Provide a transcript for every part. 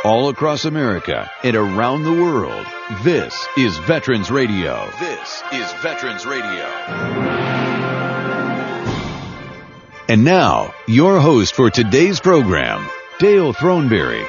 all across America and around the world. This is Veterans Radio. This is Veterans Radio. And now, your host for today's program, Dale Throneberry.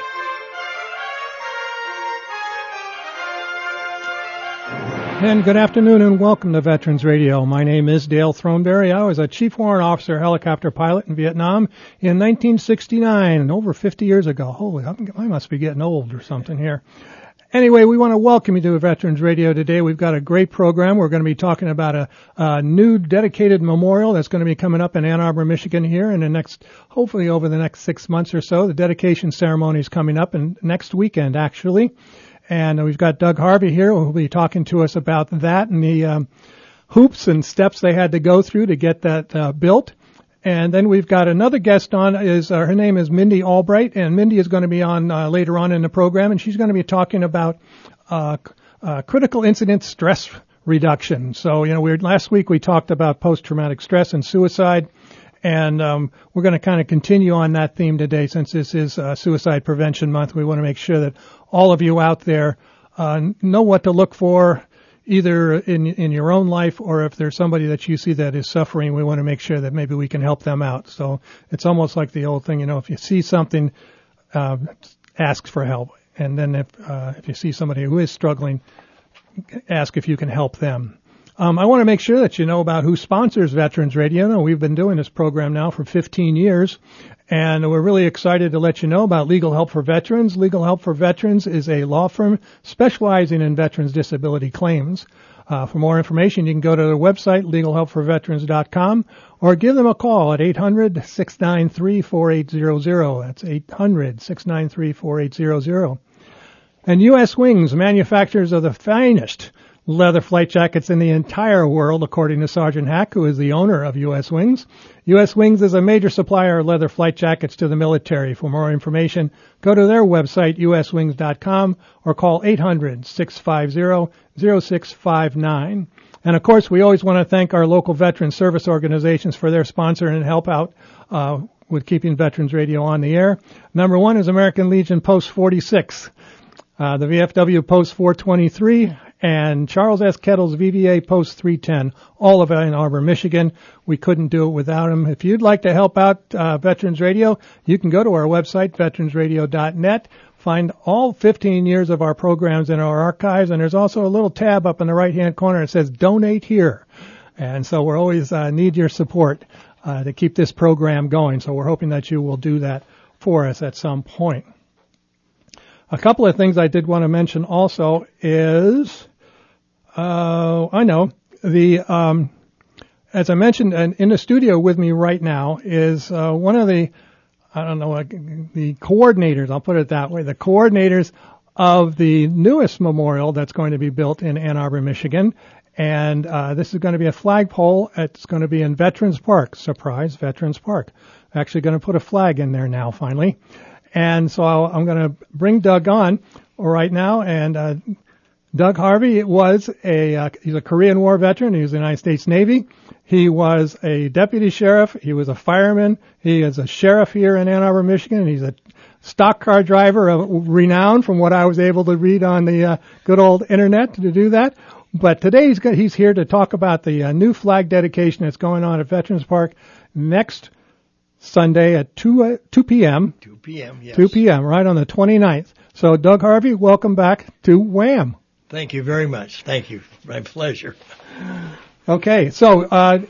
And good afternoon and welcome to Veterans Radio. My name is Dale Throneberry. I was a Chief Warrant Officer helicopter pilot in Vietnam in 1969, over 50 years ago. Holy, I must be getting old or something here. Anyway, we want to welcome you to Veterans Radio today. We've got a great program. We're going to be talking about a new dedicated memorial that's going to be coming up in Ann Arbor, Michigan here in the next, hopefully over the next 6 months or so. The dedication ceremony is coming up next weekend, actually. And we've got Doug Harvey here who will be talking to us about that and the hoops and steps they had to go through to get that built. And then we've got another guest on. Her name is Mindy Albright, and Mindy is going to be on later on in the program, and she's going to be talking about critical incident stress reduction. So, last week we talked about post-traumatic stress and suicide. And we're going to kind of continue on that theme today since this is Suicide Prevention Month. We want to make sure that all of you out there know what to look for, either in your own life or if there's somebody that you see that is suffering, we want to make sure that maybe we can help them out. So it's almost like the old thing, if you see something, ask for help. And then if you see somebody who is struggling, ask if you can help them. I want to make sure that you know about who sponsors Veterans Radio. We've been doing this program now for 15 years, and we're really excited to let you know about Legal Help for Veterans. Legal Help for Veterans is a law firm specializing in veterans' disability claims. For more information, you can go to their website, legalhelpforveterans.com, or give them a call at 800-693-4800. That's 800-693-4800. And U.S. Wings, manufacturers of the finest leather flight jackets in the entire world, according to Sergeant Hack, who is the owner of U.S. Wings. U.S. Wings is a major supplier of leather flight jackets to the military. For more information, go to their website, uswings.com, or call 800-650-0659. And, of course, we always want to thank our local veteran service organizations for their sponsor and help out with keeping Veterans Radio on the air. Number one is American Legion Post 46, the VFW Post 423, and Charles S. Kettle's VVA Post 310, all of Ann Arbor, Michigan. We couldn't do it without them. If you'd like to help out Veterans Radio, you can go to our website, veteransradio.net, find all 15 years of our programs in our archives, and there's also a little tab up in the right-hand corner that says Donate Here. And so we're always need your support to keep this program going, so we're hoping that you will do that for us at some point. A couple of things I did want to mention also is... as I mentioned, in the studio with me right now is one of the coordinators, I'll put it that way, the coordinators of the newest memorial that's going to be built in Ann Arbor, Michigan. And this is going to be a flagpole. It's going to be in Veterans Park. Surprise, Veterans Park. Actually going to put a flag in there now, finally. And so I'm going to bring Doug on right now, and Doug Harvey he's a Korean War veteran. He was in the United States Navy. He was a deputy sheriff. He was a fireman. He is a sheriff here in Ann Arbor, Michigan. He's a stock car driver of renown from what I was able to read on the good old internet to do that. But today he's here to talk about the new flag dedication that's going on at Veterans Park next Sunday at 2 p.m. 2 p.m., yes. 2 p.m., right on the 29th. So, Doug Harvey, welcome back to WHAM. Thank you very much. Thank you. My pleasure. Okay, so,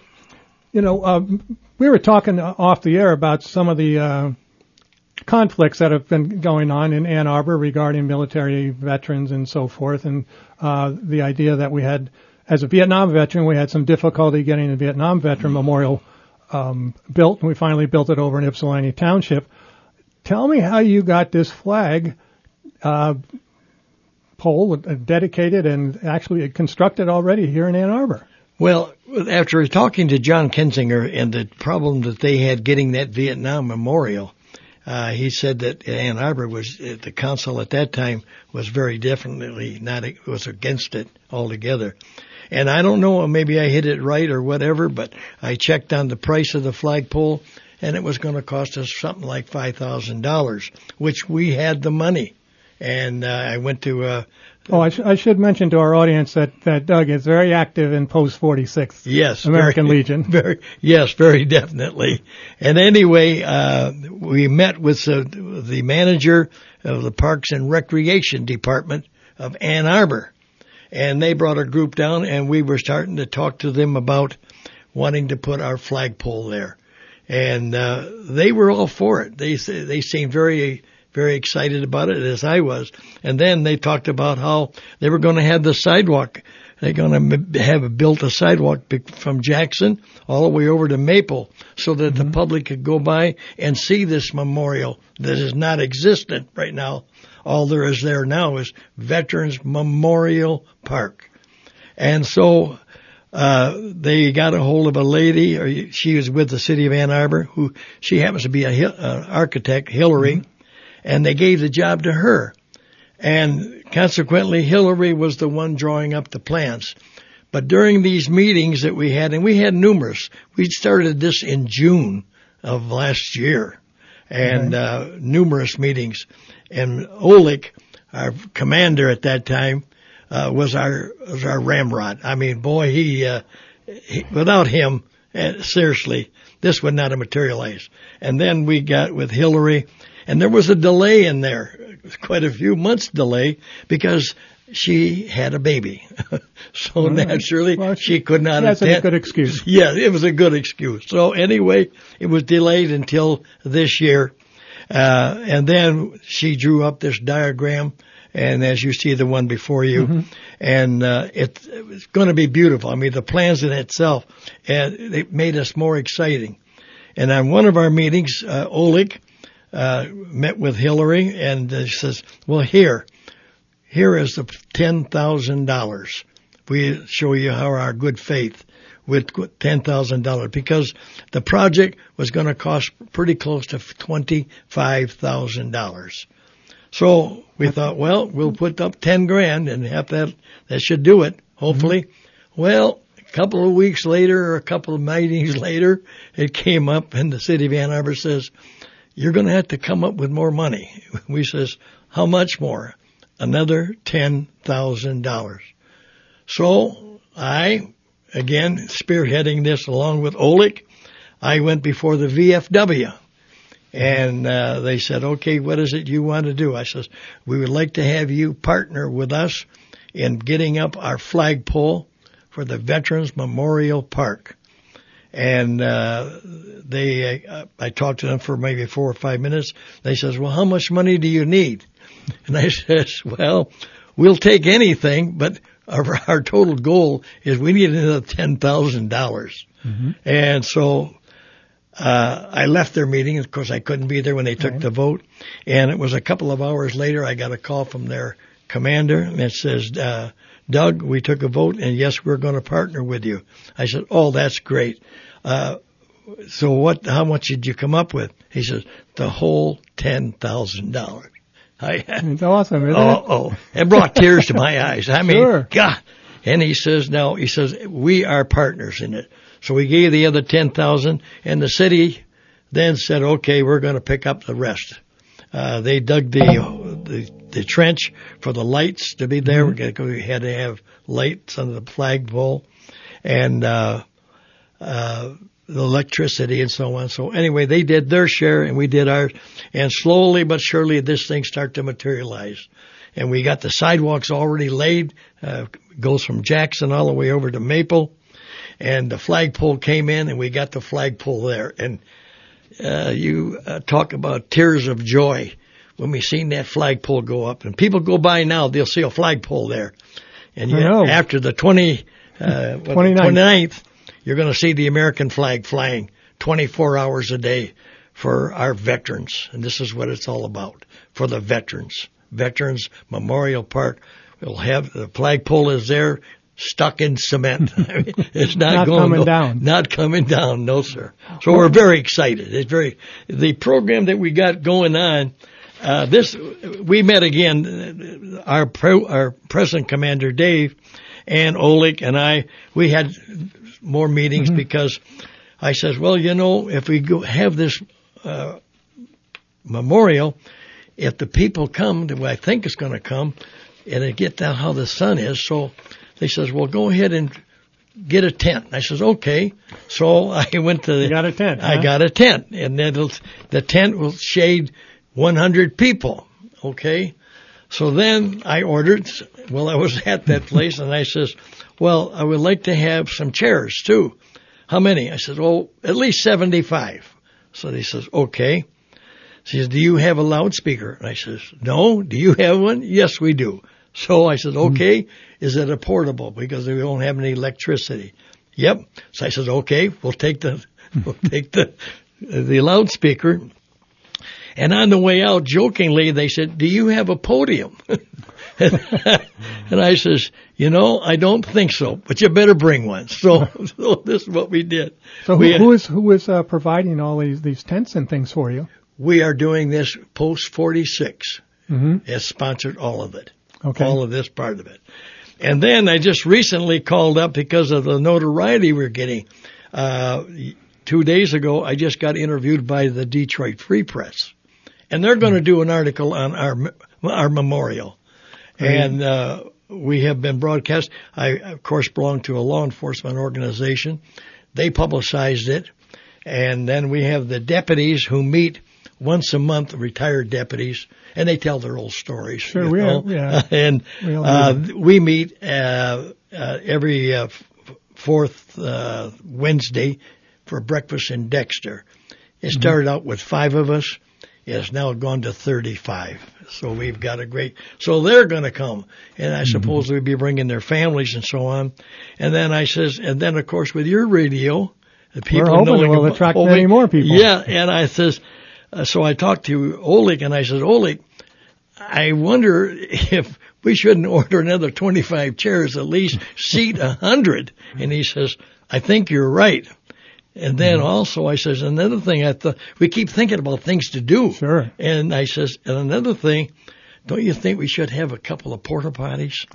we were talking off the air about some of the conflicts that have been going on in Ann Arbor regarding military veterans and so forth, and the idea that we had, as a Vietnam veteran, we had some difficulty getting a Vietnam Veteran Memorial built, and we finally built it over in Ypsilanti Township. Tell me how you got this flag pole dedicated and actually constructed already here in Ann Arbor. Well, after talking to John Kinzinger and the problem that they had getting that Vietnam Memorial, he said that Ann Arbor the council at that time was very definitely was against it altogether. And I don't know, maybe I hit it right or whatever, but I checked on the price of the flagpole, and it was going to cost us something like $5,000, which we had the money. And I went to I should mention to our audience that Doug is very active in Post 46. Yes, American Legion. Very definitely. And anyway, we met with the manager of the Parks and Recreation Department of Ann Arbor, and they brought a group down, and we were starting to talk to them about wanting to put our flagpole there, and they were all for it. They seemed very excited about it, as I was. And then they talked about how they were going to have the sidewalk. They're going to have built a sidewalk from Jackson all the way over to Maple so that the public could go by and see this memorial that is not existent right now. All there is there now is Veterans Memorial Park. And so they got a hold of a lady, or she was with the city of Ann Arbor, who she happens to be an architect, Hillary. And they gave the job to her. And consequently, Hillary was the one drawing up the plans. But during these meetings that we had, and we had numerous, we started this in June of last year, and numerous meetings. And Oleg, our commander at that time, was our ramrod. I mean, boy, he without him, seriously, this would not have materialized. And then we got with Hillary. And there was a delay in there, quite a few months delay, because she had a baby. So naturally, she could not attend. That's a good excuse. Yeah, it was a good excuse. So anyway, it was delayed until this year. And then she drew up this diagram, and as you see the one before you, and it's going to be beautiful. I mean, the plans in itself, it made us more exciting. And on one of our meetings, Oleg met with Hillary, and says, well, here is the $10,000. We show you how our good faith with $10,000, because the project was going to cost pretty close to $25,000. So we thought, well, we'll put up 10 grand and have that should do it, hopefully. Well, a couple of weeks later, or a couple of meetings later, it came up, and the city of Ann Arbor says, you're going to have to come up with more money. We says, how much more? Another $10,000. So I, again, spearheading this along with Oleg, I went before the VFW. And they said, okay, what is it you want to do? I says, we would like to have you partner with us in getting up our flagpole for the Veterans Memorial Park. And I talked to them for maybe 4 or 5 minutes. They says, well, how much money do you need? And I says, well, we'll take anything, but our total goal is we need another $10,000. And so I left their meeting. Of course, I couldn't be there when they took the vote. And it was a couple of hours later, I got a call from their commander, and it says, Doug, we took a vote, and yes, we're going to partner with you. I said, oh, that's great. So how much did you come up with? He says, the whole $10,000. It's awesome, isn't it? Oh, it brought tears to my eyes. I mean, sure. God. And he says, we are partners in it. So we gave the other $10,000, and the city then said, okay, we're going to pick up the rest. They dug the trench for the lights to be there. We had to have lights on the flagpole, and the electricity and so on. So anyway, they did their share and we did ours. And slowly but surely this thing started to materialize. And we got the sidewalks already laid, goes from Jackson all the way over to Maple. And the flagpole came in and we got the flagpole there. And you talk about tears of joy when we seen that flagpole go up. And people go by now, they'll see a flagpole there. And after the 29th, you're going to see the American flag flying 24 hours a day for our veterans. And this is what it's all about, for the veterans. Veterans Memorial Park will have the flagpole is there, stuck in cement. I mean, it's not coming down. Not coming down, no sir. So we're very excited. The program that we got going on. We met again. Our present commander Dave and Oleg and we had more meetings because I says, well, if we have this memorial, if the people come, the way I think is going to come, and they get down how the sun is, so they says, well, go ahead and get a tent. I says, okay. So I went to You got a tent, huh? I got a tent, and the tent will shade 100 people. Okay. So then I ordered, well, I was at that place, and I says, well, I would like to have some chairs too. How many? I said, oh, at least 75. So they says, okay. She says, do you have a loudspeaker? And I says, no. Do you have one? Yes, we do. So I said, okay. Is it a portable? Because we don't have any electricity. Yep. So I said, okay, we'll take the loudspeaker. And on the way out, jokingly, they said, do you have a podium? And I says, I don't think so, but you better bring one. So this is what we did. So who is providing all these tents and things for you? We are doing this. Post 46 has sponsored all of it. Okay. All of this part of it. And then I just recently called up because of the notoriety we're getting. 2 days ago, I just got interviewed by the Detroit Free Press. And they're going to do an article on our memorial. And we have been broadcast. I, of course, belong to a law enforcement organization. They publicized it. And then we have the deputies who meet once a month, retired deputies, and they tell their old stories. Sure, And we meet every fourth Wednesday for breakfast in Dexter. It started out with 5 of us. It has now gone to 35. So we've got so they're going to come. And I suppose we'll be bringing their families and so on. And then I says, and then of course with your radio, the people we're hoping we'll attract many more people. Yeah. And I says, so I talked to Oleg and I said, Oleg, I wonder if we shouldn't order another 25 chairs, at least seat 100. And he says, I think you're right. And then also I says, another thing, we keep thinking about things to do. Sure. And I says, and another thing, don't you think we should have a couple of porta potties?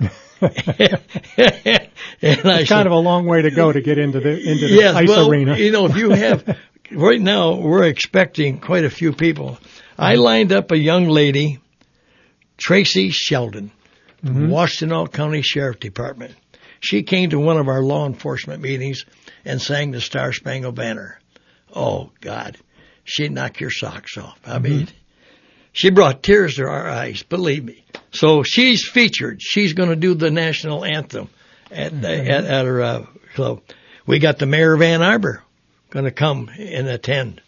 It's kind of a long way to go to get into the yes, ice arena. If you have, right now we're expecting quite a few people. I lined up a young lady, Tracy Sheldon, Washtenaw County Sheriff Department. She came to one of our law enforcement meetings and sang the Star Spangled Banner. Oh, God. She'd knock your socks off. I mean, she brought tears to our eyes, believe me. So she's featured. She's going to do the national anthem at her club. We got the mayor of Ann Arbor going to come and attend.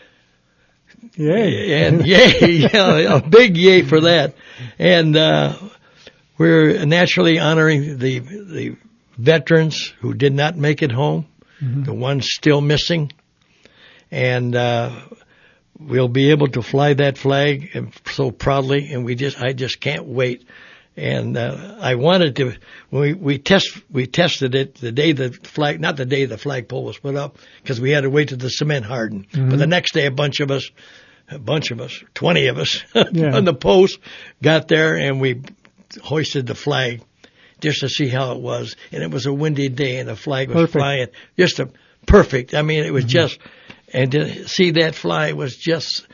Yay. And yay, a big yay for that. And we're naturally honoring the veterans who did not make it home, the ones still missing. And we'll be able to fly that flag so proudly, and I just can't wait. And I wanted to, we tested it the day not the day the flagpole was put up, because we had to wait till the cement hardened. But the next day, a bunch of us, 20 of us on the post got there, and we hoisted the flag just to see how it was. And it was a windy day, and the flag was flying. Just perfect. I mean, it was just, and to see that fly was just,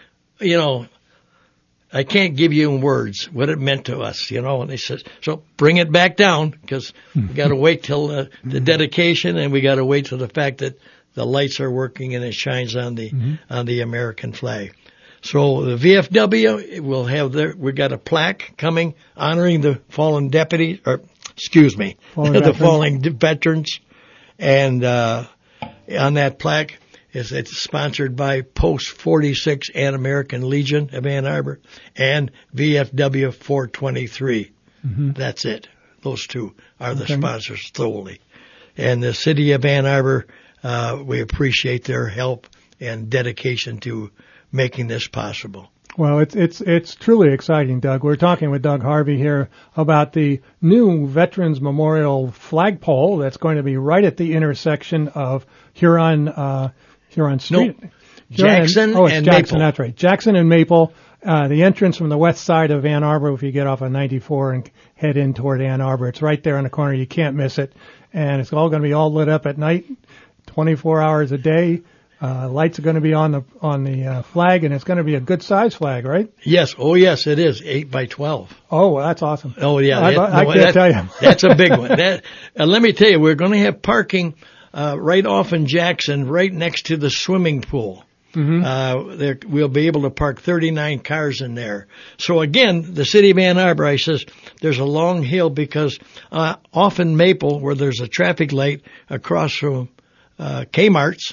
I can't give you in words what it meant to us, and they said, so bring it back down, because we got to wait till the dedication, and we got to wait till the fact that the lights are working and it shines on the American flag. So the VFW will have we got a plaque coming honoring the fallen deputies, the fallen veterans. And, on that plaque it's sponsored by Post 46 and American Legion of Ann Arbor and VFW 423. That's it. Those two are the sponsors solely. And the city of Ann Arbor, we appreciate their help and dedication to making this possible. Well, it's truly exciting, Doug. We're talking with Doug Harvey here about the new Veterans Memorial flagpole that's going to be right at the intersection of Huron Street. Jackson and Jackson, Maple. That's right. Jackson and Maple. The entrance from the west side of Ann Arbor, if you get off of 94 and head in toward Ann Arbor, it's right there on the corner. You can't miss it. And it's all going to be all lit up at night, 24 hours a day. Lights are going to be on the flag, and it's going to be a good size flag, right? Yes. Oh, yes, it is 8 by 12. Oh, well, that's awesome. Oh, yeah. I can't tell you. That's a big one. Let me tell you, we're going to have parking right off in Jackson, right next to the swimming pool. Mm-hmm. We'll be able to park 39 cars in there. So again, the city of Ann Arbor, I says, there's a long hill because off in Maple, where there's a traffic light across from Kmart's,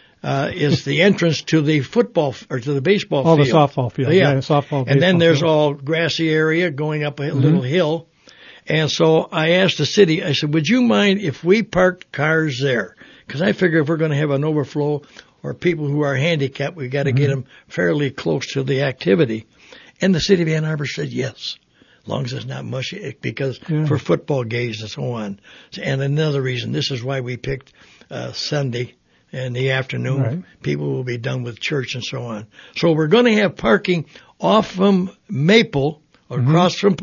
is the entrance to the football or to the baseball field. Oh, the softball field. Yeah, the softball. And then there's all grassy area going up a little hill. And so I asked the city, I said, would you mind if we parked cars there? Because I figure if we're going to have an overflow or people who are handicapped, we've got to get them fairly close to the activity. And the city of Ann Arbor said yes, as long as it's not mushy, because for football games and so on. And another reason, this is why we picked Sunday in the afternoon. Right. People will be done with church and so on. So we're going to have parking off from Maple, across from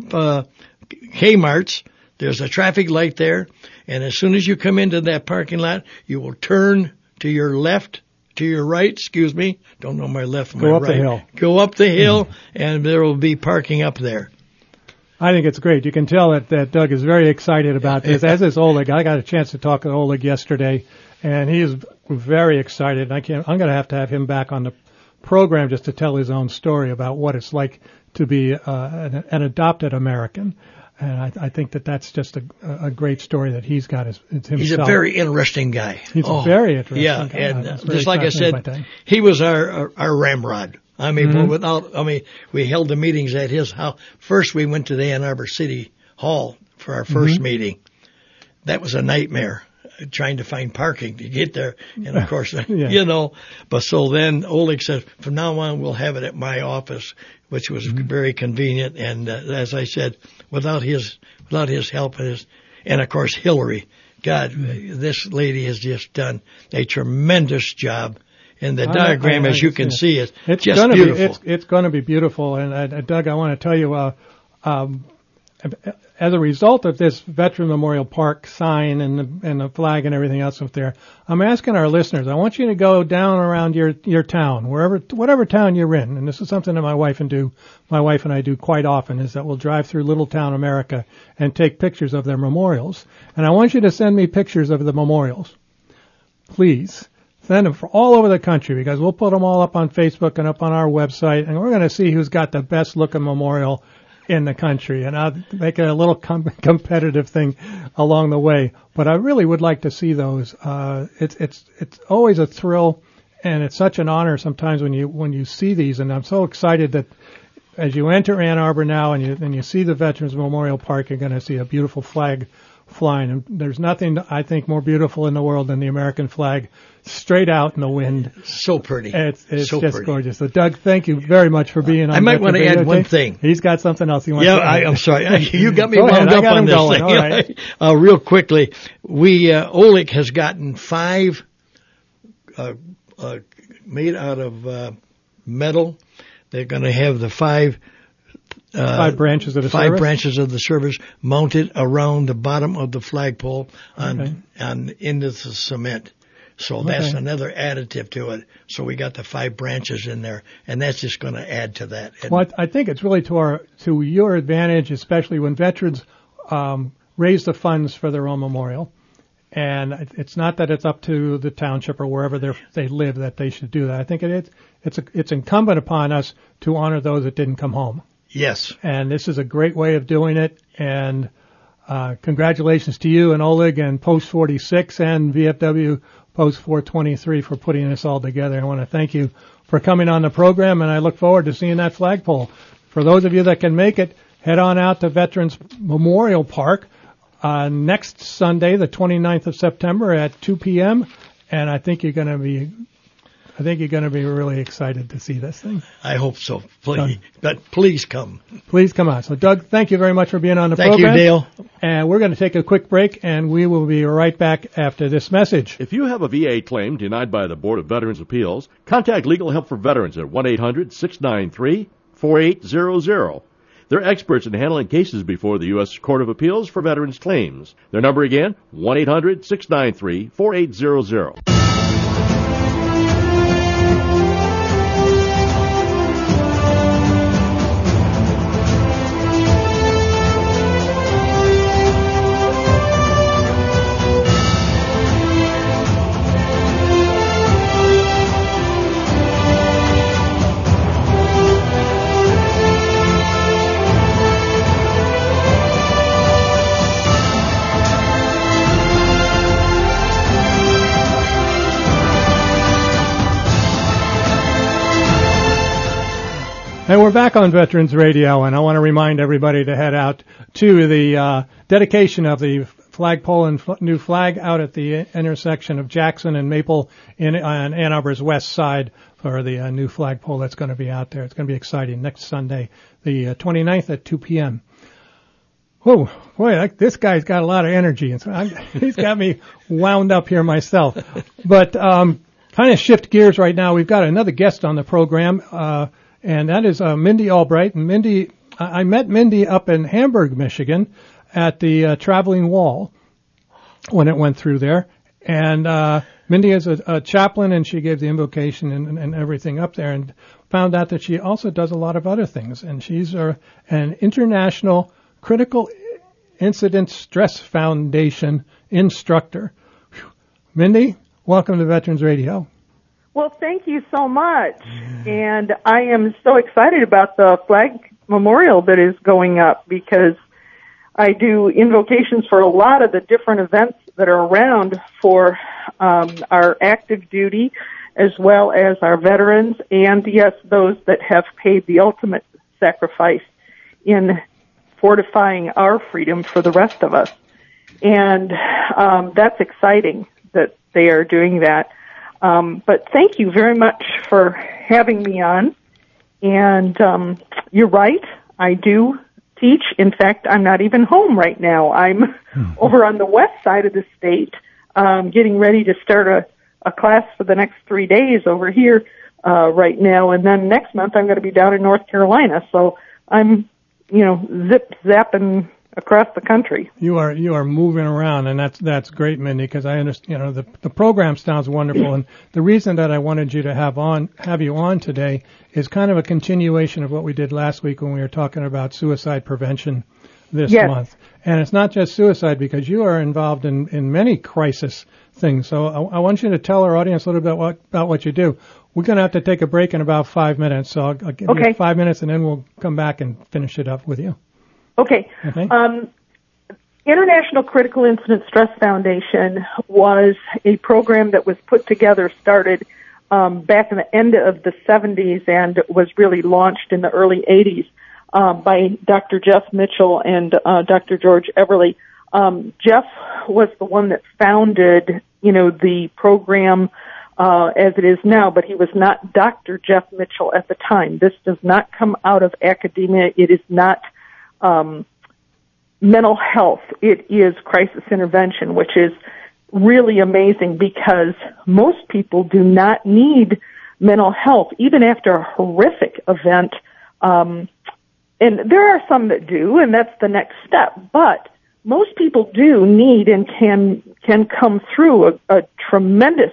Kmart's. There's a traffic light there. And as soon as you come into that parking lot, you will turn to your left, to your right, don't know my left from my right. Go up the hill. Go up the hill, and there will be parking up there. I think it's great. You can tell that Doug is very excited about this, as is Oleg. I got a chance to talk to Oleg yesterday, and he is very excited. I'm going to have him back on the program just to tell his own story about what it's like to be an adopted American. And I think that's just a great story that he's got himself. He's a very interesting guy. He's a very interesting guy. Yeah, and just like I said, he was our ramrod. I mean, we held the meetings at his house. First, we went to the Ann Arbor City Hall for our first meeting. That was a nightmare, trying to find parking to get there. And of course, but so then Oleg said, from now on, we'll have it at my office, which was very convenient. And as I said, without his help and of course Hillary, God, this lady has just done a tremendous job. And the diagram, as you can see, it's just beautiful. It's going to be beautiful. And Doug, I want to tell you, as a result of this Veteran Memorial Park sign and the flag and everything else up there, I'm asking our listeners, I want you to go down around your town, whatever town you're in. And this is something that my wife and I do quite often, is that we'll drive through Little Town America and take pictures of their memorials. And I want you to send me pictures of the memorials. Please. Send them all over the country, because we'll put them all up on Facebook and up on our website, and we're going to see who's got the best looking memorial in the country, and I'll make it a little competitive thing along the way. But I really would like to see those. It's always a thrill, and it's such an honor sometimes when you see these. And I'm so excited that as you enter Ann Arbor now and you see the Veterans Memorial Park, you're going to see a beautiful flag flying. And there's nothing I think more beautiful in the world than the American flag straight out in the wind. So pretty. It's so just pretty. Gorgeous. So Doug, thank you very much for being on. I might want to add one thing. He's got something else he wants to add. I'm sorry. You got me wound up on this thing. All right. Real quickly, Oleg has gotten 5 made out of metal. They're going to have the 5 branches of the service? 5 branches of the service mounted around the bottom of the flagpole on into the cement. So that's another additive to it. So we got the 5 branches in there, and that's just going to add to that. Well, I think it's really to your advantage, especially when veterans raise the funds for their own memorial. And it's not that it's up to the township or wherever they live that they should do that. I think it's incumbent upon us to honor those that didn't come home. Yes. And this is a great way of doing it. And congratulations to you and Oleg and Post 46 and VFW Post 423 for putting this all together. I want to thank you for coming on the program, and I look forward to seeing that flagpole. For those of you that can make it, head on out to Veterans Memorial Park next Sunday, the 29th of September at 2 p.m. And I think you're going to be really excited to see this thing. I hope so. Please, but please come. Please come on. So, Doug, thank you very much for being on the program. Thank you, Dale. And we're going to take a quick break, and we will be right back after this message. If you have a VA claim denied by the Board of Veterans' Appeals, contact Legal Help for Veterans at 1-800-693-4800. They're experts in handling cases before the U.S. Court of Appeals for Veterans Claims. Their number again, 1-800-693-4800. And we're back on Veterans Radio, and I want to remind everybody to head out to the dedication of the flagpole and new flag out at the intersection of Jackson and Maple on Ann Arbor's west side for the new flagpole that's going to be out there. It's going to be exciting next Sunday, the 29th at 2 p.m. Oh, boy, this guy's got a lot of energy, and so he's got me wound up here myself. But kind of shift gears right now. We've got another guest on the program, and that is Mindy Albright. And Mindy, I met Mindy up in Hamburg, Michigan, at the Traveling Wall when it went through there. And Mindy is a chaplain, and she gave the invocation and everything up there, and found out that she also does a lot of other things. And she's an international Critical Incident Stress Foundation instructor. Whew. Mindy, welcome to Veterans Radio. Well, thank you so much. And I am so excited about the flag memorial that is going up, because I do invocations for a lot of the different events that are around for our active duty, as well as our veterans, and yes, those that have paid the ultimate sacrifice in fortifying our freedom for the rest of us. And that's exciting that they are doing that. But thank you very much for having me on. And you're right, I do teach. In fact, I'm not even home right now. I'm over on the west side of the state, getting ready to start a class for the next 3 days over here right now. And then next month I'm going to be down in North Carolina. So I'm, zip-zapping across the country. You are moving around, and that's great, Mindy, because I understand, the program sounds wonderful, and the reason that I wanted you to have you on today is kind of a continuation of what we did last week when we were talking about suicide prevention this month. And it's not just suicide, because you are involved in many crisis things. So I want you to tell our audience a little bit about what you do. We're going to have to take a break in about 5 minutes, so I'll give you 5 minutes, and then we'll come back and finish it up with you. Okay. International Critical Incident Stress Foundation was a program that was put together, started back in the end of the 70s, and was really launched in the early 80s by Dr. Jeff Mitchell and Dr. George Everly. Jeff was the one that founded, the program as it is now, but he was not Dr. Jeff Mitchell at the time. This does not come out of academia. It is not mental health. It is crisis intervention, which is really amazing, because most people do not need mental health, even after a horrific event. And there are some that do, and that's the next step. But most people do need and can come through a tremendous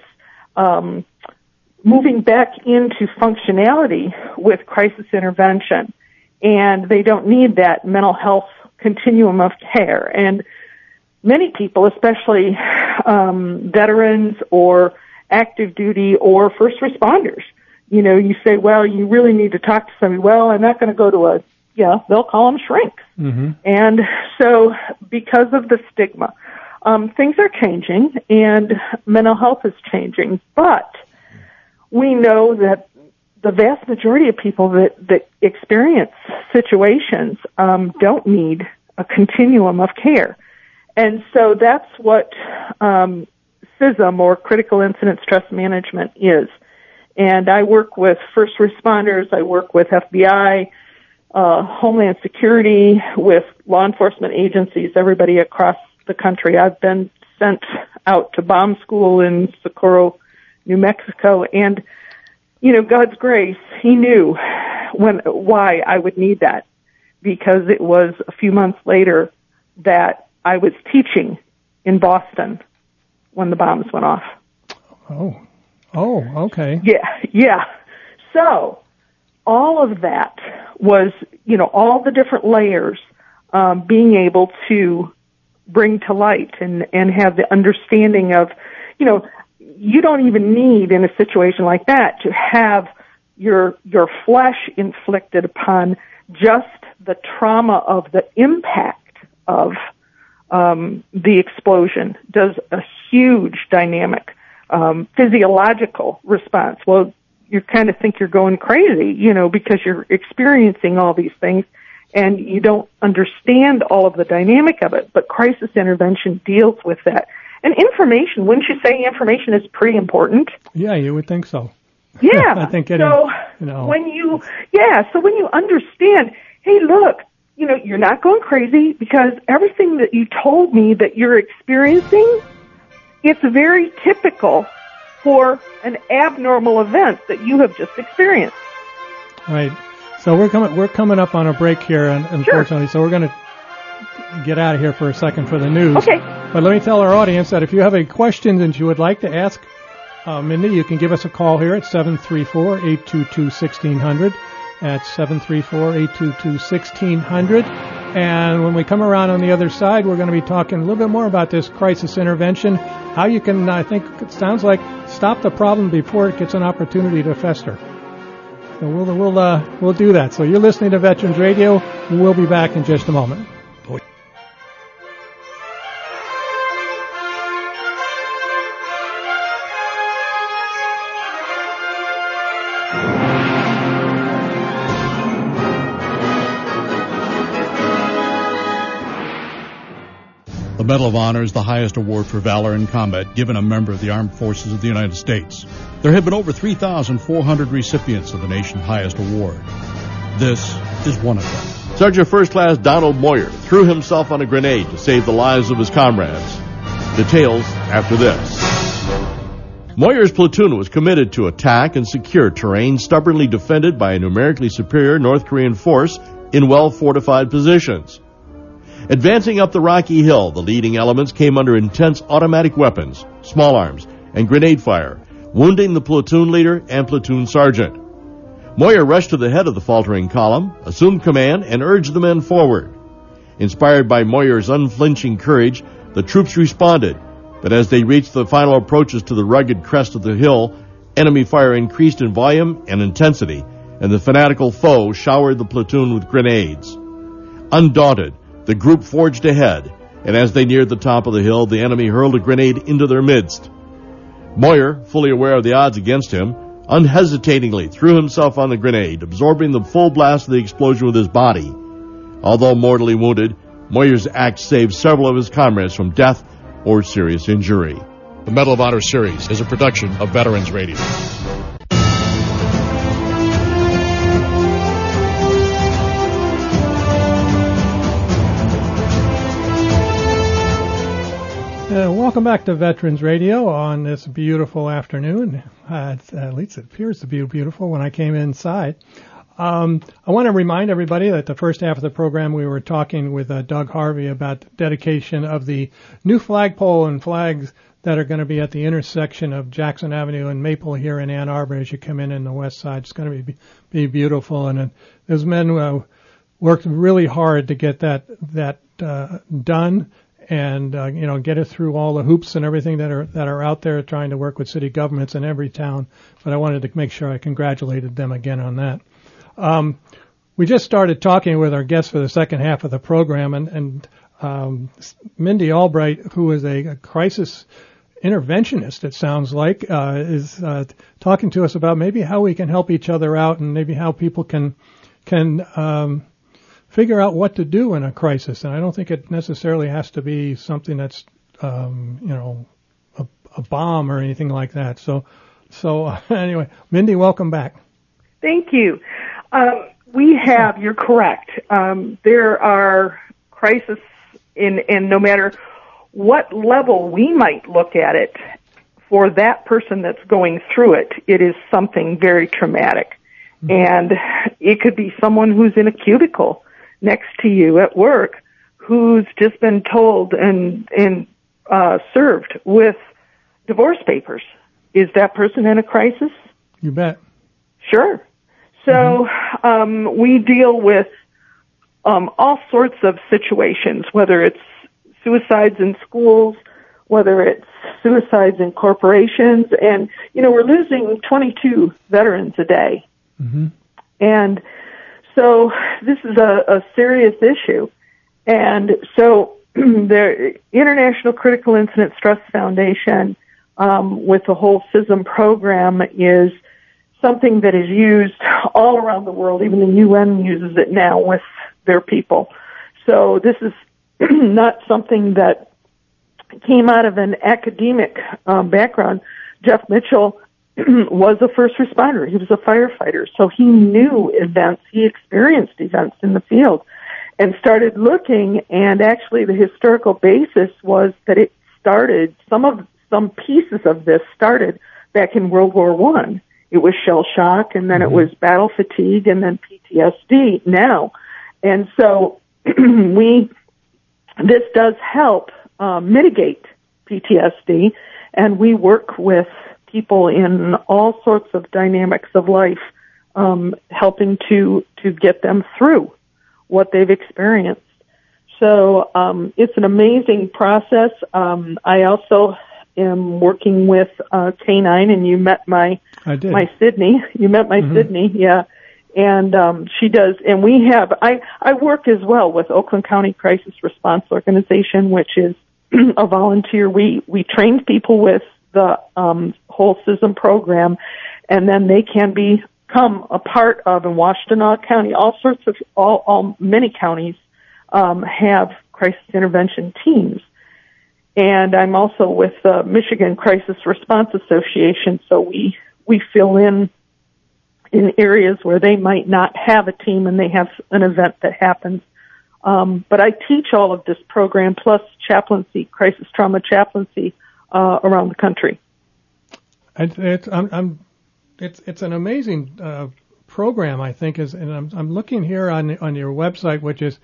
moving back into functionality with crisis intervention. And they don't need that mental health continuum of care. And many people, especially veterans or active duty or first responders, you say, well, you really need to talk to somebody. Well, I'm not going to go to they'll call them shrinks. Mm-hmm. And so because of the stigma, things are changing and mental health is changing. But we know that the vast majority of people that experience situations don't need a continuum of care. And so that's what CISM, or Critical Incident Stress Management, is. And I work with first responders, I work with FBI, Homeland Security, with law enforcement agencies, everybody across the country. I've been sent out to bomb school in Socorro, New Mexico, and God's grace, He knew why I would need that, because it was a few months later that I was teaching in Boston when the bombs went off. Oh, okay. Yeah. So all of that was, all the different layers being able to bring to light and have the understanding of, you don't even need, in a situation like that, to have your flesh inflicted upon. Just the trauma of the impact of the explosion does a huge dynamic physiological response. Well, you kind of think you're going crazy, because you're experiencing all these things and you don't understand all of the dynamic of it. But crisis intervention deals with that. And information, wouldn't you say information is pretty important? Yeah, you would think so. Yeah. I think when you understand, hey, look, you're not going crazy because everything that you told me that you're experiencing, it's very typical for an abnormal event that you have just experienced. Right. So we're coming up on a break here, unfortunately. Sure. So we're going to get out of here for a second for the news. Okay. But let me tell our audience that if you have any questions that you would like to ask Mindy, you can give us a call here at 734-822-1600. That's 734-822-1600. And when we come around on the other side, we're going to be talking a little bit more about this crisis intervention, how you can, I think it sounds like, stop the problem before it gets an opportunity to fester. So we'll do that. So you're listening to Veterans Radio. We'll be back in just a moment. The Medal of Honor is the highest award for valor in combat given a member of the Armed Forces of the United States. There have been over 3,400 recipients of the nation's highest award. This is one of them. Sergeant First Class Donald Moyer threw himself on a grenade to save the lives of his comrades. Details after this. Moyer's platoon was committed to attack and secure terrain stubbornly defended by a numerically superior North Korean force in well-fortified positions. Advancing up the rocky hill, the leading elements came under intense automatic weapons, small arms, and grenade fire, wounding the platoon leader and platoon sergeant. Moyer rushed to the head of the faltering column, assumed command, and urged the men forward. Inspired by Moyer's unflinching courage, the troops responded, but as they reached the final approaches to the rugged crest of the hill, enemy fire increased in volume and intensity, and the fanatical foe showered the platoon with grenades. Undaunted, the group forged ahead, and as they neared the top of the hill, the enemy hurled a grenade into their midst. Moyer, fully aware of the odds against him, unhesitatingly threw himself on the grenade, absorbing the full blast of the explosion with his body. Although mortally wounded, Moyer's act saved several of his comrades from death or serious injury. The Medal of Honor series is a production of Veterans Radio. Welcome back to Veterans Radio on this beautiful afternoon. At least it appears to be beautiful when I came inside. I want to remind everybody that the first half of the program we were talking with Doug Harvey about the dedication of the new flagpole and flags that are going to be at the intersection of Jackson Avenue and Maple here in Ann Arbor as you come in the west side. It's going to be beautiful. And those men worked really hard to get that done. And get it through all the hoops and everything that are out there trying to work with city governments in every town. But I wanted to make sure I congratulated them again on that. We just started talking with our guest for the second half of the program, and Mindy Albright, who is a crisis interventionist, it sounds like, is talking to us about maybe how we can help each other out and maybe how people can figure out what to do in a crisis. And I don't think it necessarily has to be something that's, a bomb or anything like that. So anyway, Mindy, welcome back. Thank you. You're correct. There are crises and no matter what level we might look at it, for that person that's going through it, it is something very traumatic. Mm-hmm. And it could be someone who's in a cubicle next to you at work who's just been told and served with divorce papers. Is that person in a crisis? You bet. Sure. So we deal with all sorts of situations, whether it's suicides in schools, whether it's suicides in corporations, and we're losing 22 veterans a day. Mm-hmm. And so this is a serious issue. And so the International Critical Incident Stress Foundation, with the whole FISM program, is something that is used all around the world. Even the UN uses it now with their people. So this is not something that came out of an academic background. Jeff Mitchell was a first responder. He was a firefighter. So he knew events. He experienced events in the field and started looking. And actually the historical basis was that it started, some pieces of this started back in World War I. It was shell shock, and then it was battle fatigue, and then PTSD now. And so this does help mitigate PTSD, and we work with people in all sorts of dynamics of life, helping to get them through what they've experienced. So it's an amazing process. I also am working with K9, and you met my Sydney. You met my Sydney, yeah. And she does, and we have, I work as well with Oakland County Crisis Response Organization, which is a volunteer. We train people with the whole CISM program, and then they can become a part of, in Washtenaw County, many counties have crisis intervention teams. And I'm also with the Michigan Crisis Response Association, so we fill in areas where they might not have a team and they have an event that happens. But I teach all of this program plus chaplaincy, crisis trauma chaplaincy, around the country. It's an amazing program, I think, and I'm looking here on your website, which is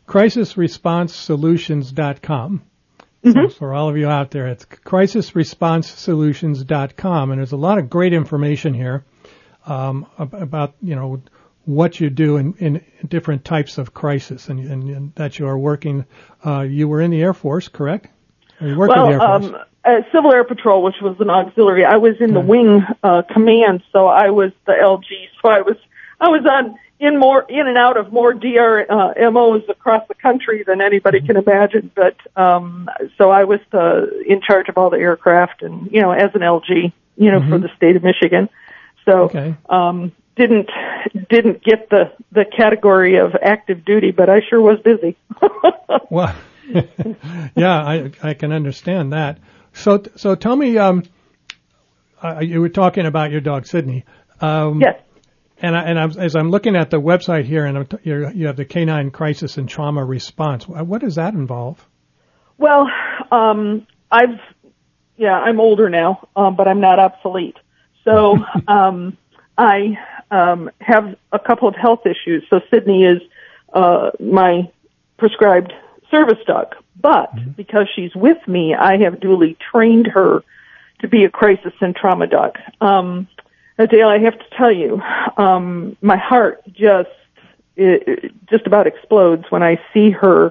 crisisresponsesolutions.com. So for all of you out there, it's crisisresponsesolutions.com, and there's a lot of great information here about what you do in different types of crisis, and that you are working. You were in the Air Force, correct? Or you worked in the Air Force? Civil Air Patrol, which was an auxiliary. I was in the wing command, so I was the LG. So I was in and out of more DRMOs across the country than anybody can imagine. But so I was in charge of all the aircraft, and as an LG, for the state of Michigan. So didn't get the category of active duty, but I sure was busy. Well, yeah, I can understand that. So tell me, you were talking about your dog Sydney. Yes. And as I'm looking at the website here, and you have the K9 Crisis and Trauma Response. What does that involve? Well, I'm older now, but I'm not obsolete. So I have a couple of health issues. So Sydney is my prescribed service dog, but because she's with me, I have duly trained her to be a crisis and trauma dog. Dale, I have to tell you, my heart just about explodes when I see her.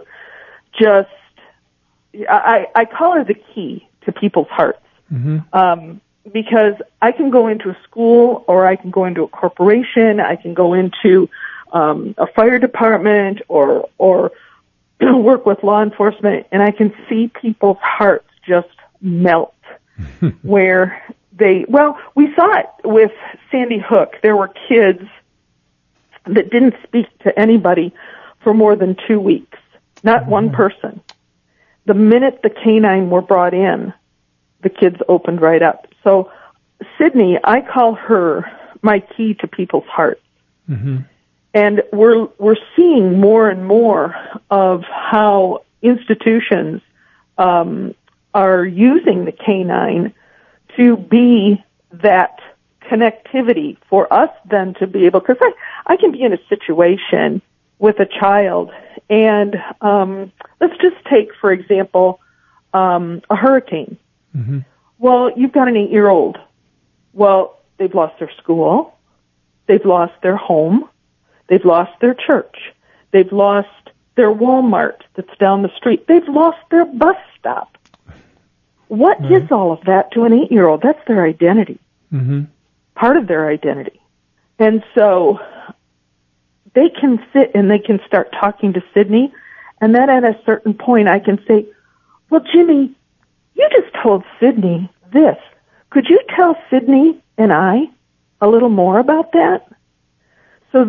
I call her the key to people's hearts. Because I can go into a school, or I can go into a corporation, I can go into a fire department, or work with law enforcement, and I can see people's hearts just melt. Where we saw it with Sandy Hook. There were kids that didn't speak to anybody for more than 2 weeks, not one person. The minute the K9 were brought in, the kids opened right up. So Sydney, I call her my key to people's hearts. And we're seeing more and more of how institutions are using the K9 to be that connectivity for us then to be able, because I can be in a situation with a child, and let's just take, for example, a hurricane. Well, you've got an 8-year-old. Well, they've lost their school. They've lost their home. They've lost their church. They've lost their Walmart that's down the street. They've lost their bus stop. What is all of that to an 8-year-old? That's their identity. Part of their identity. And so they can sit and they can start talking to Sydney, and then at a certain point I can say, well, Jimmy, you just told Sydney this. Could you tell Sydney and I a little more about that. So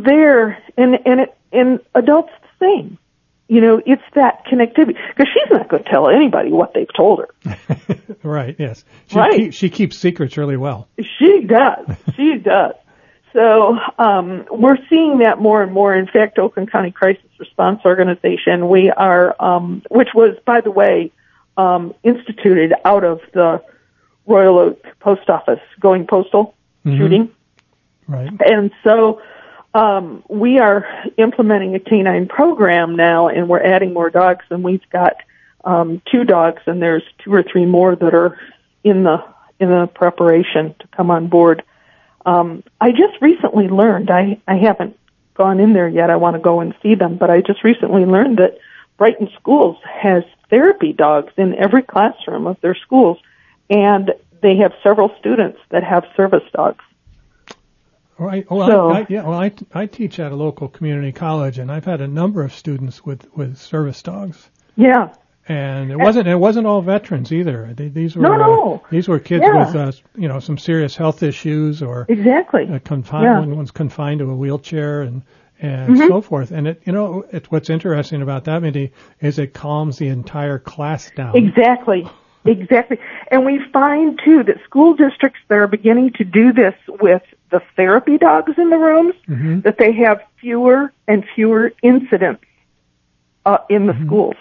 and adults the same. You know, it's that connectivity, because she's not going to tell anybody what they've told her. Right, yes. She keeps secrets really well. She does. She does. So we're seeing that more and more. In fact, Oakland County Crisis Response Organization, we are, which was, by the way, instituted out of the Royal Oak Post Office going postal shooting. Right. And so we are implementing a canine program now, and we're adding more dogs, and we've got 2 dogs, and there's 2 or 3 more that are in the preparation to come on board. I just recently learned, I haven't gone in there yet, I want to go and see them, but I just recently learned that Brighton Schools has therapy dogs in every classroom of their schools, and they have several students that have service dogs. Right. Well, I teach at a local community college, and I've had a number of students with service dogs. Yeah. And it wasn't all veterans either. These were these were kids with some serious health issues, or exactly one's confined to a wheelchair and so forth. And what's interesting about that, Mindy, is it calms the entire class down. Exactly. And we find too that school districts that are beginning to do this with the therapy dogs in the rooms, that they have fewer and fewer incidents in the schools.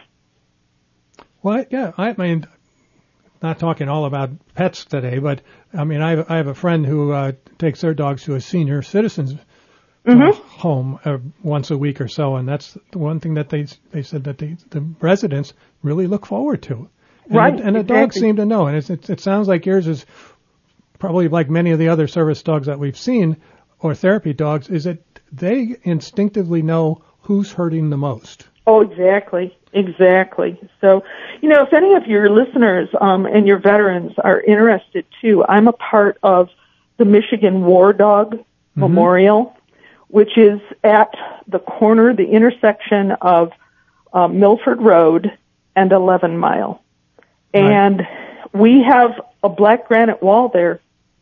Well, yeah, I mean, not talking all about pets today, but I mean, I have a friend who takes their dogs to a senior citizens home once a week or so, and that's the one thing that they said that the residents really look forward to. And the dogs seem to know, and it sounds like yours is probably like many of the other service dogs that we've seen, or therapy dogs, is that they instinctively know who's hurting the most. Oh, exactly. So, if any of your listeners and your veterans are interested too, I'm a part of the Michigan War Dog Memorial, which is at the intersection of Milford Road and 11 Mile. And we have a black granite wall there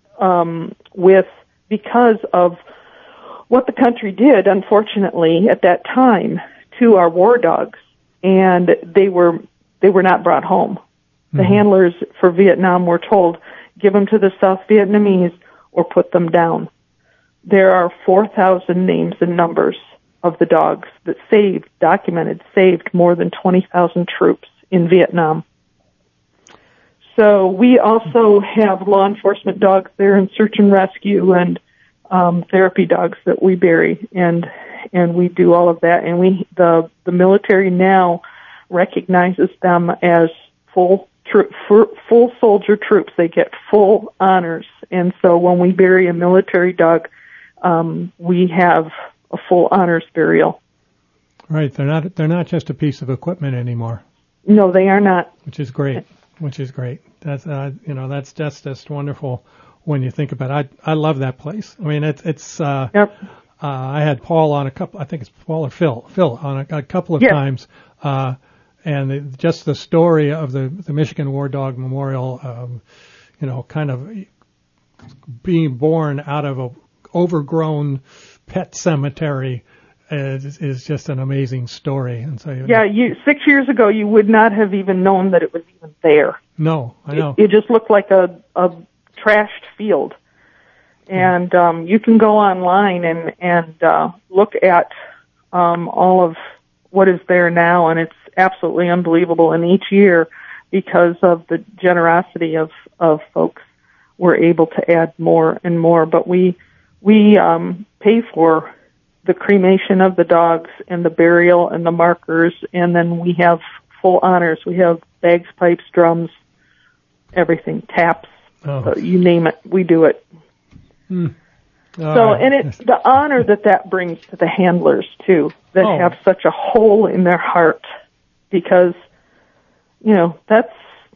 because of what the country did, unfortunately, at that time to our war dogs, and they were not brought home. The handlers for Vietnam were told, give them to the South Vietnamese or put them down. There are 4,000 names and numbers of the dogs that saved more than 20,000 troops in Vietnam. So we also have law enforcement dogs there in search and rescue, and therapy dogs that we bury, and we do all of that. And the military now recognizes them as full soldier troops. They get full honors, and so when we bury a military dog, we have a full honors burial. Right, they're not just a piece of equipment anymore. No, they are not. Which is great. That's that's just wonderful when you think about it. I love that place. I mean, it's. Yep. I had Paul on I think it's Paul or Phil on a couple of times, and just the story of the Michigan War Dog Memorial, kind of being born out of a overgrown pet cemetery is just an amazing story. And so 6 years ago you would not have even known that it was even there. No, I know. It just looked like a trashed field. And you can go online and look at all of what is there now, and it's absolutely unbelievable. And each year, because of the generosity of folks, we're able to add more and more. But we pay for the cremation of the dogs and the burial and the markers, and then we have full honors. We have bags, pipes, drums, everything, taps, you name it, we do it. And it's the honor that brings to the handlers too, that have such a hole in their heart, because, that's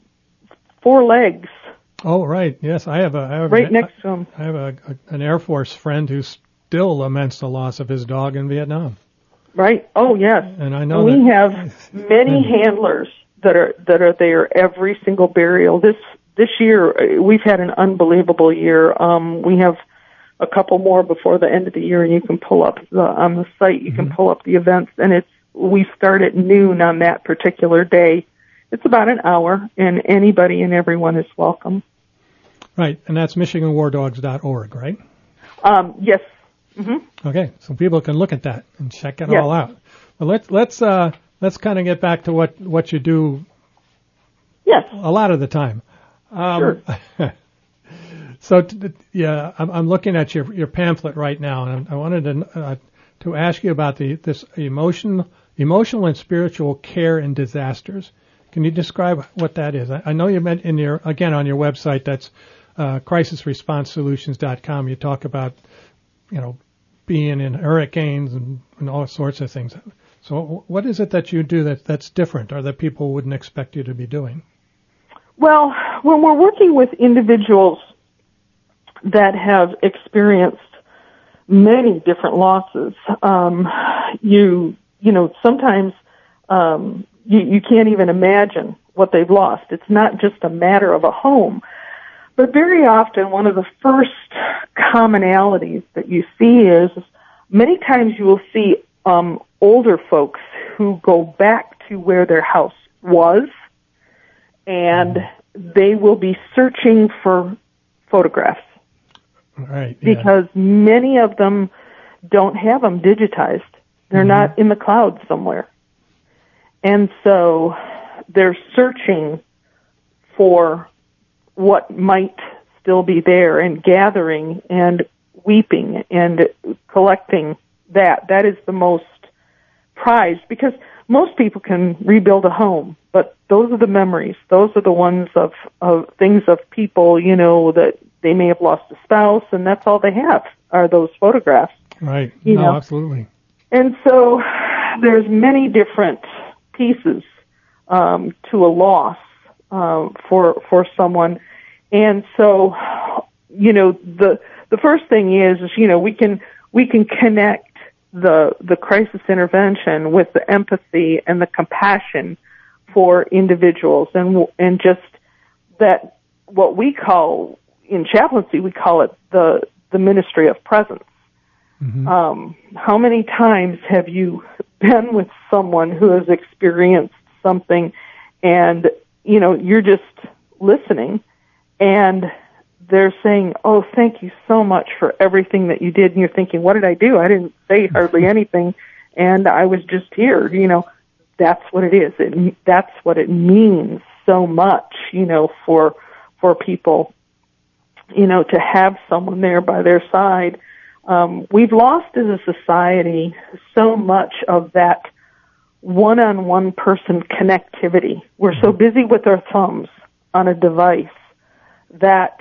4 legs. Oh, right. Yes, I have right next to him. I have an Air Force friend who still laments the loss of his dog in Vietnam. Right. Oh, yes. And I know we have many handlers that are there every single burial. This year we've had an unbelievable year. We have a couple more before the end of the year, and you can pull up on the site, you can pull up the events, and we start at noon on that particular day. It's about an hour, and anybody and everyone is welcome. Right, and that's MichiganWarDogs.org, right? Yes. Mm-hmm. Okay, so people can look at that and check it all out. Well, let's kind of get back to what you do. Yes. A lot of the time. Sure. So I'm looking at your pamphlet right now, and I wanted to ask you about this emotional and spiritual care in disasters. Can you describe what that is? I know you meant on your website, that's crisisresponsesolutions.com. You talk about being in hurricanes and all sorts of things. So what is it that you do that's different, or that people wouldn't expect you to be doing? Well, when we're working with individuals that have experienced many different losses, sometimes you can't even imagine what they've lost. It's not just a matter of a home. But very often, one of the first commonalities that you see is many times you will see older folks who go back to where their house was, and they will be searching for photographs. Right. Yeah. Because many of them don't have them digitized. They're not in the cloud somewhere. And so they're searching for what might still be there, and gathering and weeping and collecting that. That is the most prized, because most people can rebuild a home, but those are the memories. Those are the ones of things of people, that they may have lost a spouse, and that's all they have are those photographs. Right. Absolutely. And so there's many different pieces to a loss for someone. And so, the first thing is we can connect the crisis intervention with the empathy and the compassion for individuals, and just that, what we call in chaplaincy, we call it the ministry of presence. How many times have you been with someone who has experienced something, and you're just listening, and they're saying, "Oh, thank you so much for everything that you did," and you're thinking, "What did I do? I didn't say hardly anything, and I was just here." That's what it is. That's what it means so much, for people, to have someone there by their side. We've lost as a society so much of that one-on-one person connectivity. We're so busy with our thumbs on a device that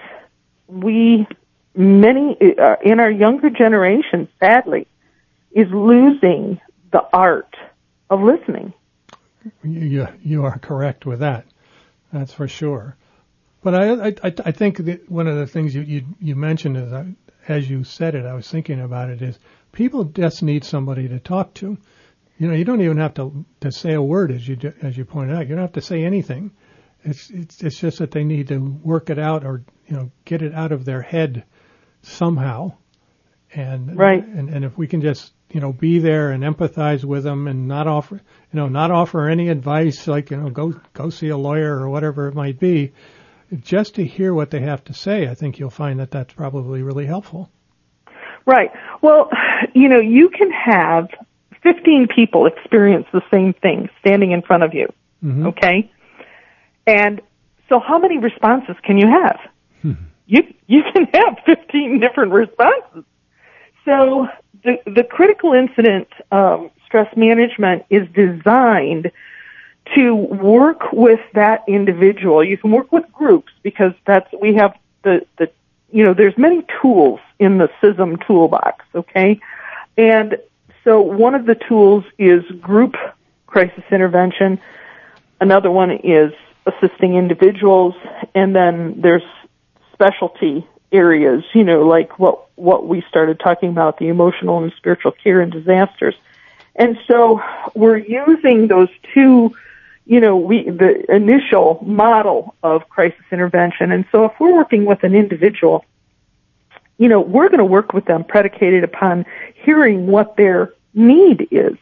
many in our younger generation, sadly, is losing the art of listening. You are correct with that. That's for sure. But I think that one of the things you mentioned is, as you said it, I was thinking about it, is people just need somebody to talk to. You don't even have to say a word, as you pointed out. You don't have to say anything. It's just that they need to work it out, or get it out of their head somehow. And right. And if we can just be there and empathize with them, and not offer any advice, like go see a lawyer or whatever it might be, just to hear what they have to say, I think you'll find that that's probably really helpful. Right. Well, you can have 15 people experience the same thing standing in front of you. Okay? And so how many responses can you have? You can have 15 different responses. So the critical incident stress management is designed to work with that individual. You can work with groups, because we have there's many tools in the CISM toolbox, okay? And so one of the tools is group crisis intervention. Another one is assisting individuals, and then there's specialty areas, like what we started talking about, the emotional and spiritual care in disasters. And so we're using those two, the initial model of crisis intervention. And so if we're working with an individual we're going to work with them predicated upon hearing what their need is.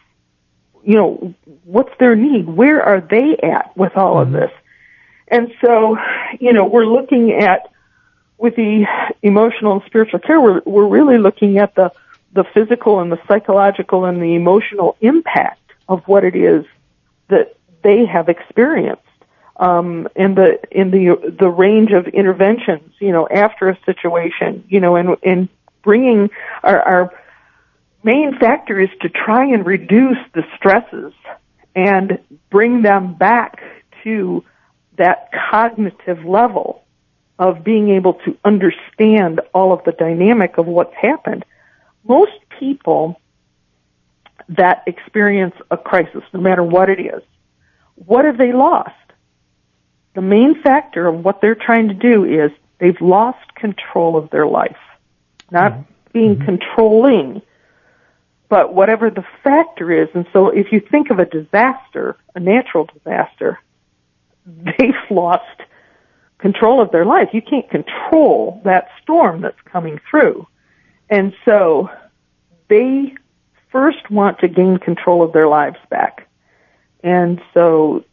What's their need? Where are they at with all of this? And so, we're looking at, with the emotional and spiritual care, we're really looking at the physical and the psychological and the emotional impact of what it is that they have experienced, in the range of interventions, after a situation, and bringing our main factor is to try and reduce the stresses and bring them back to that cognitive level of being able to understand all of the dynamic of what's happened. Most people that experience a crisis, no matter what it is, what have they lost? The main factor of what they're trying to do is they've lost control of their life. Not being controlling, but whatever the factor is. And so if you think of a disaster, a natural disaster, they've lost control of their life. You can't control that storm that's coming through. And so they first want to gain control of their lives back. And so,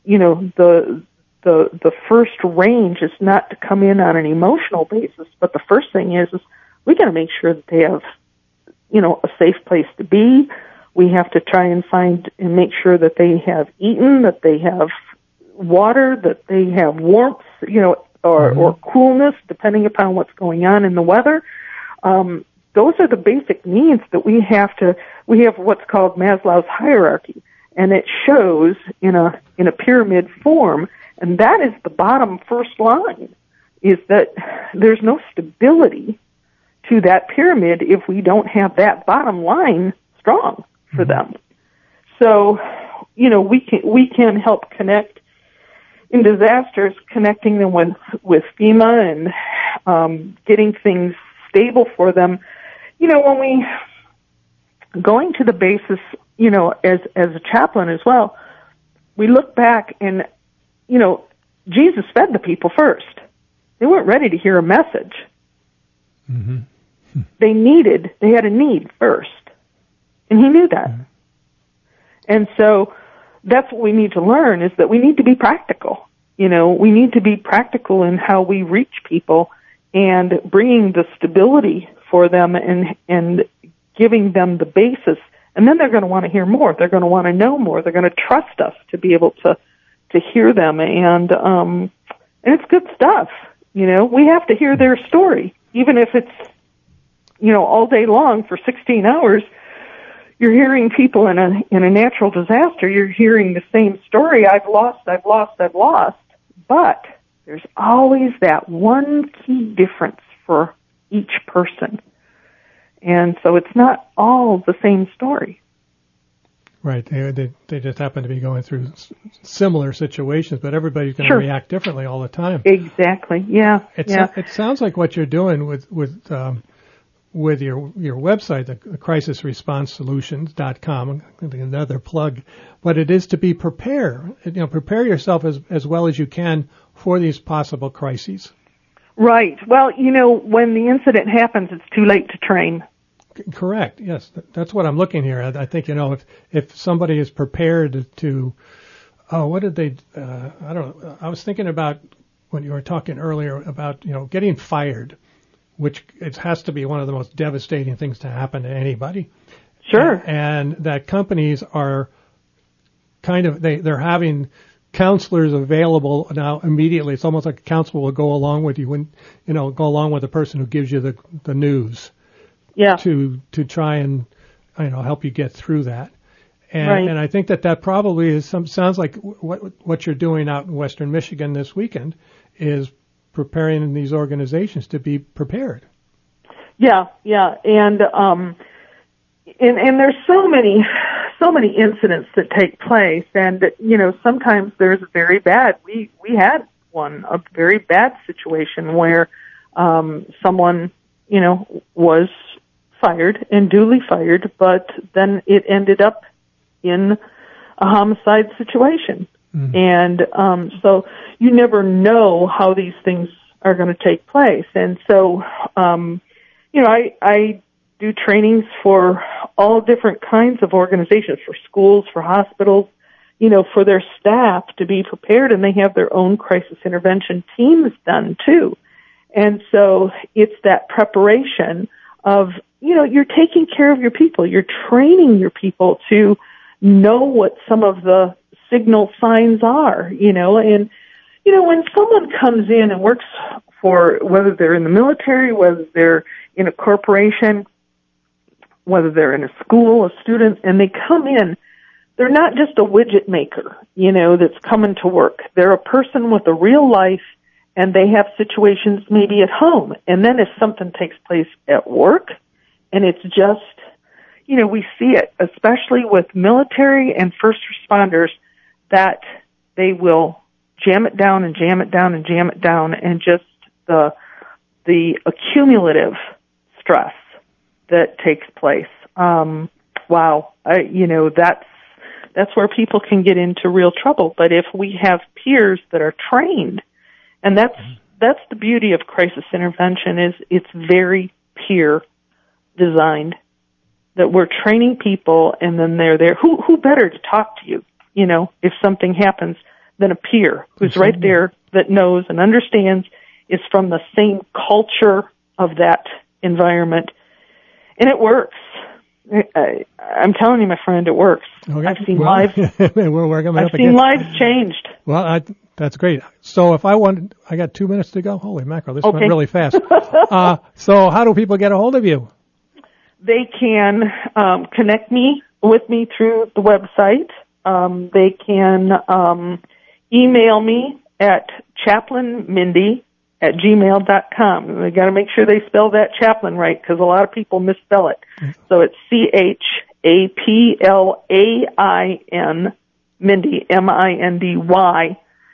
the first range is not to come in on an emotional basis, but the first thing is we got to make sure that they have, a safe place to be. We have to try and find and make sure that they have eaten, that they have water, that they have warmth, or coolness, depending upon what's going on in the weather. Those are the basic needs that we have what's called Maslow's hierarchy, and it shows in a pyramid form, and that is the bottom first line, is that there's no stability to that pyramid if we don't have that bottom line strong for them. So, we can help connect in disasters, connecting them with FEMA and getting things stable for them. When we going to the basis, as a chaplain as well, we look back and, Jesus fed the people first. They weren't ready to hear a message. Mm-hmm. They had a need first. And he knew that. Mm-hmm. And so that's what we need to learn, is that we need to be practical. We need to be practical in how we reach people and bringing the stability for them and giving them the basis. And then they're going to want to hear more. They're going to want to know more. They're going to trust us to be able to hear them. And it's good stuff. We have to hear their story, even if it's, all day long for 16 hours. You're hearing people in a natural disaster. You're hearing the same story. I've lost. But there's always that one key difference for each person. And so it's not all the same story. Right. They just happen to be going through similar situations, but everybody's going to react differently all the time. Exactly. Yeah. It sounds like what you're doing with your website, the crisisresponsesolutions.com, another plug, but it is to be prepared. Prepare yourself as well as you can for these possible crises. Right. Well, when the incident happens, it's too late to train. Correct. Yes, that's what I'm looking here. I think if somebody is prepared to, what did they? I don't know. I was thinking about when you were talking earlier about getting fired, which it has to be one of the most devastating things to happen to anybody. Sure. And that companies are kind of they're having counselors available now immediately. It's almost like a counselor will go along with you when go along with the person who gives you the news. Yeah. To try and help you get through that. And right. And I think that probably is sounds like what you're doing out in Western Michigan this weekend is preparing these organizations to be prepared. Yeah. And there's so many incidents that take place, and sometimes there's very bad. We had a very bad situation where someone was fired and duly fired, but then it ended up in a homicide situation. Mm-hmm. And so you never know how these things are going to take place. And so I do trainings for all different kinds of organizations, for schools, for hospitals, for their staff to be prepared, and they have their own crisis intervention teams done too. And so it's that preparation of, you're taking care of your people. You're training your people to know what some of the signal signs are, and, when someone comes in and works for, whether they're in the military, whether they're in a corporation, whether they're in a school, a student, and they come in, they're not just a widget maker, that's coming to work. They're a person with a real life, and they have situations maybe at home. And then if something takes place at work, and it's just, we see it, especially with military and first responders, that they will jam it down and jam it down and jam it down, and just the accumulative stress that takes place. That's where people can get into real trouble. But if we have peers that are trained, and that's the beauty of crisis intervention, is it's very peer designed, that we're training people, and then they're there. Who better to talk to you, if something happens, than a peer who's right there, that knows and understands, is from the same culture of that environment. And it works. I'm telling you, my friend, it works. Okay. I've seen lives. I've seen lives changed. Well, that's great. So if I got 2 minutes to go. Holy mackerel, this went really fast. So how do people get a hold of you? They can connect with me through the website. They can email me at chaplainmindy@gmail.com. They got to make sure they spell that chaplain right, because a lot of people misspell it. So it's CHAPLAIN Mindy, MINDY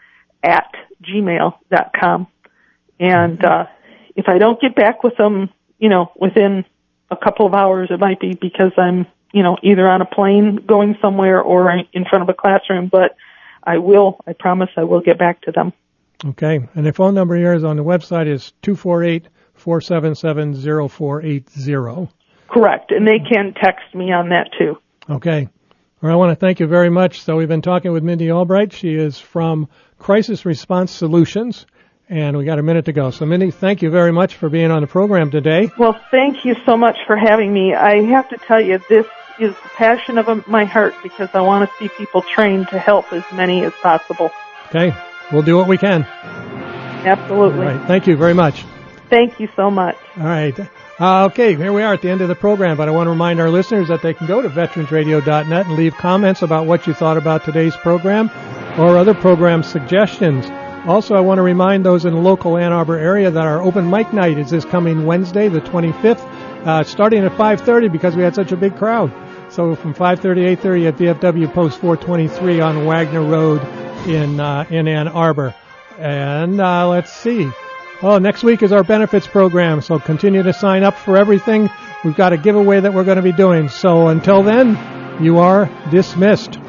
@gmail.com. And if I don't get back with them, within a couple of hours, it might be because I'm, either on a plane going somewhere or in front of a classroom. But I promise I will get back to them. Okay. And the phone number here is on the website is 248-477-0480. Correct. And they can text me on that too. Okay. Well, I want to thank you very much. So we've been talking with Mindy Albright. She is from Crisis Response Solutions. And we got a minute to go. So, Mindy, thank you very much for being on the program today. Well, thank you so much for having me. I have to tell you, this is the passion of my heart, because I want to see people trained to help as many as possible. Okay. We'll do what we can. Absolutely. All right. Thank you very much. Thank you so much. All right. Okay, here we are at the end of the program, but I want to remind our listeners that they can go to veteransradio.net and leave comments about what you thought about today's program or other program suggestions. Also, I want to remind those in the local Ann Arbor area that our open mic night is this coming Wednesday, the 25th, starting at 5:30 because we had such a big crowd. So from 5:30 to 8:30 at VFW Post 423 on Wagner Road in Ann Arbor. And let's see. Oh, next week is our benefits program, so continue to sign up for everything. We've got a giveaway that we're going to be doing. So until then, you are dismissed.